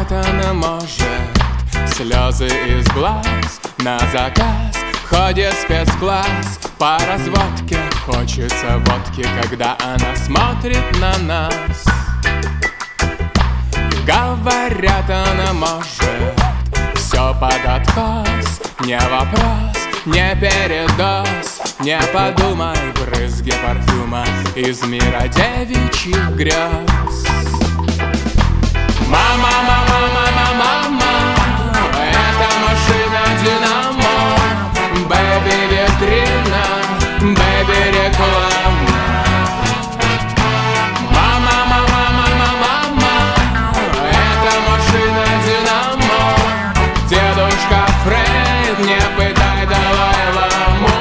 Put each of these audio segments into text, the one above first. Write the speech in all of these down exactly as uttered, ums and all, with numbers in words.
Говорят, она может слезы из глаз на заказ. Ходит спецкласс по разводке. Хочется водки, когда она смотрит на нас. Говорят, она может все под отказ. Не вопрос, не передоз. Не подумай, брызги парфюма из мира девичьих грез. Мама, мама, мама, мама, это машина-динамо. Бэби витрина, бэби реклама. Мама, мама, мама, мама, это машина-динамо. Дедушка Фрейд, не пытай Далай-ламу.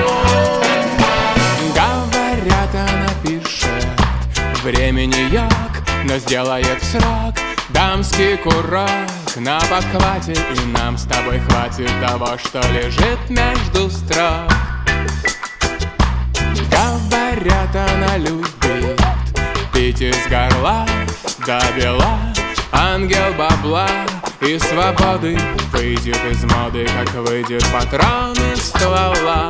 Говорят, она пишет времени як, но сделает в срок дамский курок на подхвате. И нам с тобой хватит того, что лежит между строк. Говорят, она любит пить из горла до бела. Ангел бабла и свободы выйдет из моды, как выйдет патрон из ствола.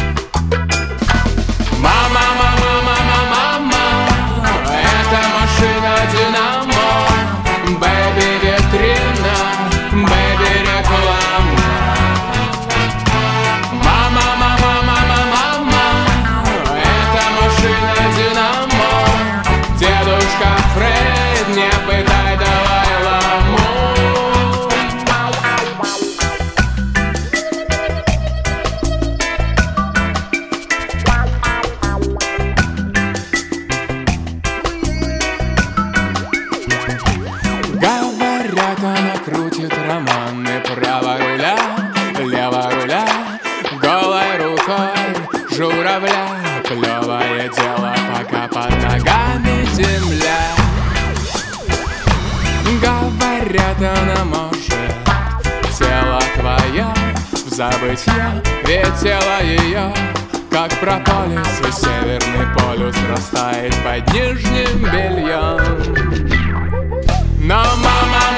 Мама, мама, мама, мама, это машина-динамо. Бэби витрина, бэби реклама. Мама, мама, мама, мама, это машина-динамо. Дедушка Фрейд, не пытай Далай-ламу. Говорят, она крутит романы право руля, лево руля, голой рукой журавля. Клевое дело, пока под ногами земля. Говорят, она может тело твое в забытье, ведь тело ее как прополис, и северный полюс растает под нижним бельем. Но мама